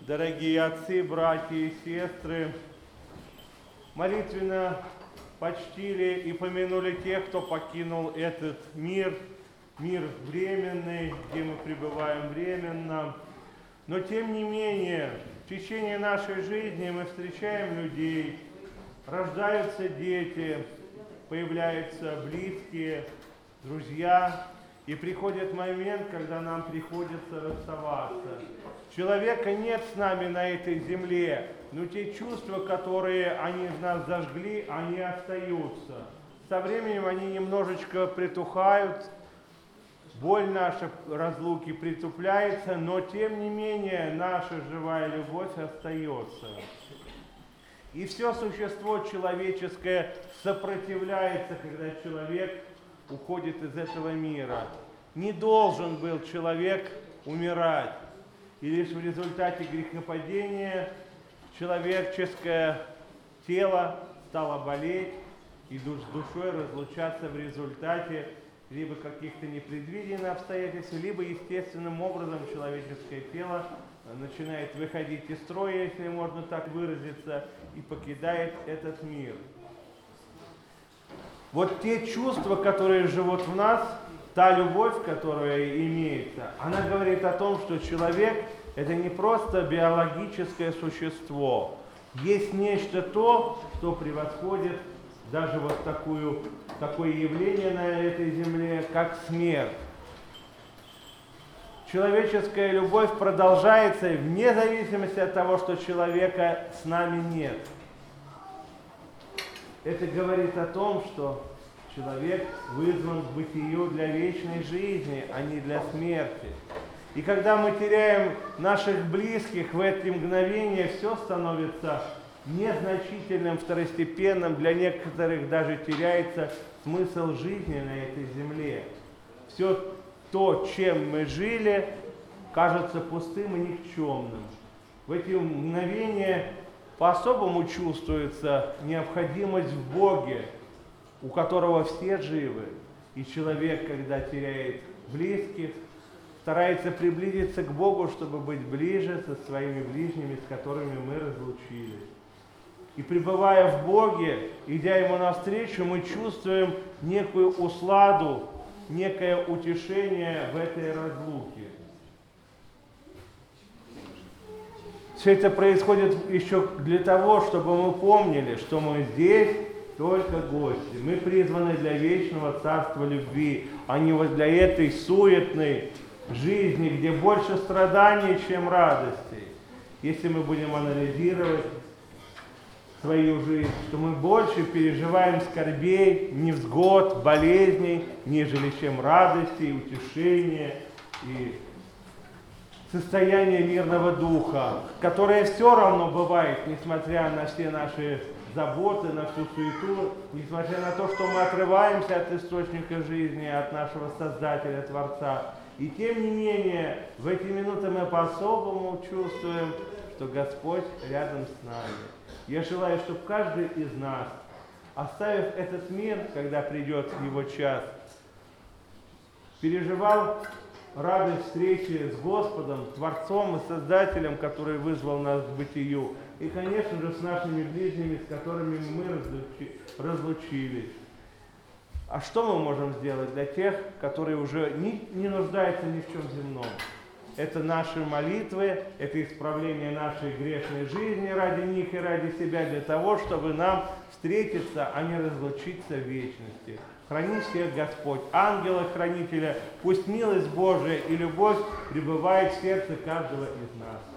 Дорогие отцы, братья и сестры, молитвенно почтили и помянули тех, кто покинул этот мир, мир временный, где мы пребываем временно. Но тем не менее, в течение нашей жизни мы встречаем людей, рождаются дети, появляются близкие, друзья, и приходит момент, когда нам приходится расставаться. Человека нет с нами на этой земле, но те чувства, которые они в нас зажгли, они остаются. Со временем они немножечко притухают, боль наша разлуки притупляется, но тем не менее наша живая любовь остается. И все существо человеческое сопротивляется, когда человек уходит из этого мира. Не должен был человек умирать. И лишь в результате грехопадения человеческое тело стало болеть и с душой разлучаться в результате либо каких-то непредвиденных обстоятельств, либо естественным образом человеческое тело начинает выходить из строя, если можно так выразиться, и покидает этот мир. Вот те чувства, которые живут в нас, та любовь, которая имеется, она говорит о том, что человек – это не просто биологическое существо. Есть нечто то, что превосходит даже вот такое явление на этой земле, как смерть. Человеческая любовь продолжается вне зависимости от того, что человека с нами нет. Это говорит о том, что человек вызван к бытию для вечной жизни, а не для смерти. И когда мы теряем наших близких, в эти мгновения все становится незначительным, второстепенным, для некоторых даже теряется смысл жизни на этой земле. Все то, чем мы жили, кажется пустым и никчемным. В эти мгновения по-особому чувствуется необходимость в Боге, у которого все живы. И человек, когда теряет близких, старается приблизиться к Богу, чтобы быть ближе со своими ближними, с которыми мы разлучились. И пребывая в Боге, идя Ему навстречу, мы чувствуем некую усладу, некое утешение в этой разлуке. Все это происходит еще для того, чтобы мы помнили, что мы здесь только гости. Мы призваны для вечного царства любви, а не вот для этой суетной жизни, где больше страданий, чем радостей. Если мы будем анализировать свою жизнь, что мы больше переживаем скорбей, невзгод, болезней, нежели чем радости, утешения и состояние мирного духа, которое все равно бывает, несмотря на все наши заботы, на всю суету, несмотря на то, что мы отрываемся от источника жизни, от нашего Создателя, Творца. И тем не менее, в эти минуты мы по-особому чувствуем, что Господь рядом с нами. Я желаю, чтобы каждый из нас, оставив этот мир, когда придет его час, переживал радость встречи с Господом, Творцом и Создателем, который вызвал нас к бытию, и, конечно же, с нашими ближними, с которыми мы разлучились. А что мы можем сделать для тех, которые уже не нуждаются ни в чем земном? Это наши молитвы, это исправление нашей грешной жизни ради них и ради себя, для того, чтобы нам встретиться, а не разлучиться в вечности. Храни всех Господь, ангела-хранителя, пусть милость Божия и любовь пребывает в сердце каждого из нас.